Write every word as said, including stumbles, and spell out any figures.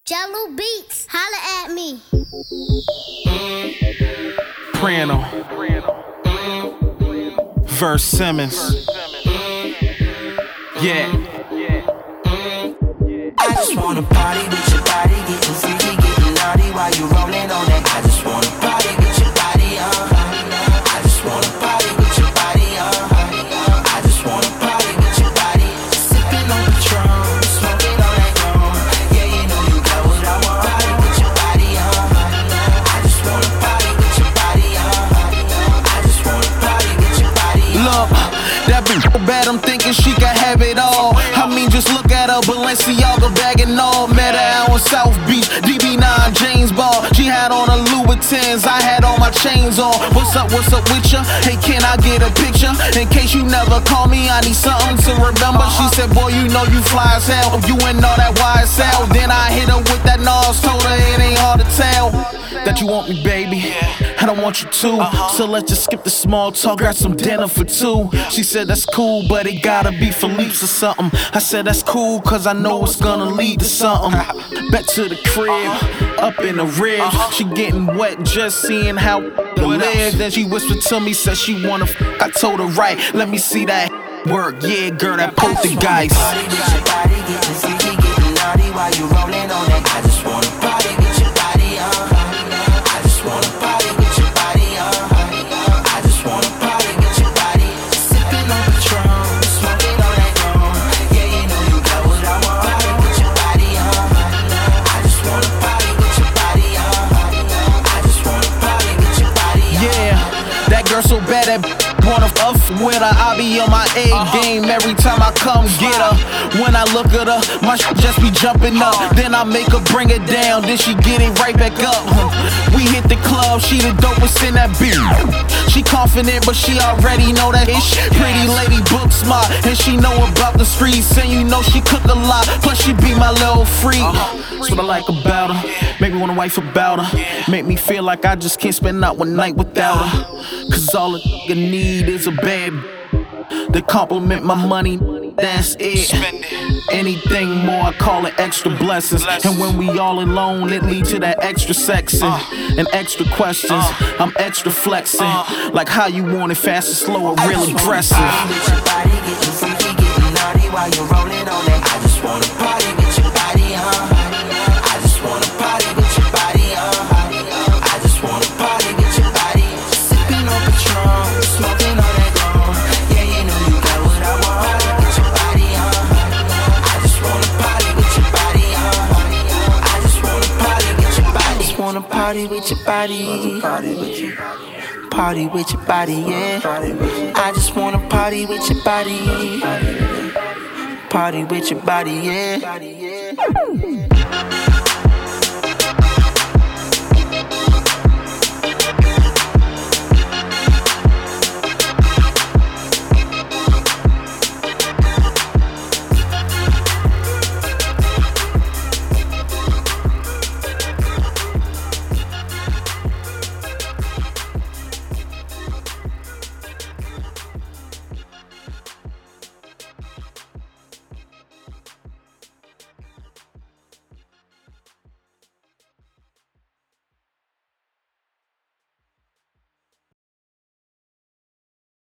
Jello Beats, holla at me. Prano, Verse Simmons. Yeah. I just wanna party with your body, getting freaky, getting naughty while you rolling on that. I just wanna party with your body, uh-huh. I just wanna party with your body, uh-huh. I just wanna party with your body, sipping on Patron, smoking on that grown. Yeah, you know you got what I want. Party with your body, uh-huh. I just wanna party with your body, uh-huh. I just wanna party with your body. Look, that bitch bad, I'm thinking she can have it all. I mean, just look at her, Balenciaga bag and all. Met her out on South Beach, D B nine, James Ball. She had on her Louboutins, I had all my chains on. What's up, what's up with ya? Hey, can I get a picture? In case you never call me, I need something to remember. She said, boy, you know you fly as hell. You ain't all that Y S L. Then I hit her with that Nas, told her it ain't hard to tell that you want me, baby. I don't want you to, so let's just skip the small talk, got some dinner for two. She said that's cool, but it gotta be Philippe's or something. I said that's cool, cause I know it's gonna lead to something. Back to the crib, up in the ribs. She getting wet just seeing how to live. Then she whispered to me, said she wanna f. I told her right, let me see that work. Yeah, girl, that poltergeist. Party with your body, getting freaky, getting naughty while you rolling on that. I just wanna party with your body, uh-huh. I just wanna party with your body, uh-huh. I just wanna party with your body, sipping on Patron, smoking on that grown. Yeah, you know you got what I want. Party with your body, uh-huh. I just wanna party with your body, uh-huh. I just wanna party with your body, uh-huh. Yeah, that girl so bad that wanna fuck with her. I be on my A game every time I come get her. When I look at her, my shit just be jumping up. Then I make her bring it down, then she get it right back up. We hit the club, she the dopest in that beat. She confident, but she already know that ish. Pretty lady, book smart, and she know about the streets. And you know she cook a lot, plus she be my little freak. That's what I like about her. Make me wanna wife about her. Make me feel like I just can't spend not one night without her. Cause all a nigga need is a bad to compliment my money, that's it. Anything more, I call it extra blessings. And when we all alone, it leads to that extra sexing and extra questions. I'm extra flexing, like how you want it, fast and slow or real aggressive. Party with your body, getting freaky, getting naughty while you're rolling on that. I just wanna party with your body, uh-huh. I just wanna party with your body, uh-huh. I just wanna party with your body, sipping on Patron, smoking on that grown. Yeah, you know you got what I want. Party with your body, uh-huh. I just wanna party with your body, uh-huh. I just wanna party with your body. Just wanna party with your body. Party with your body. Party with your body, yeah. I just wanna party with your body. Party with your body, yeah.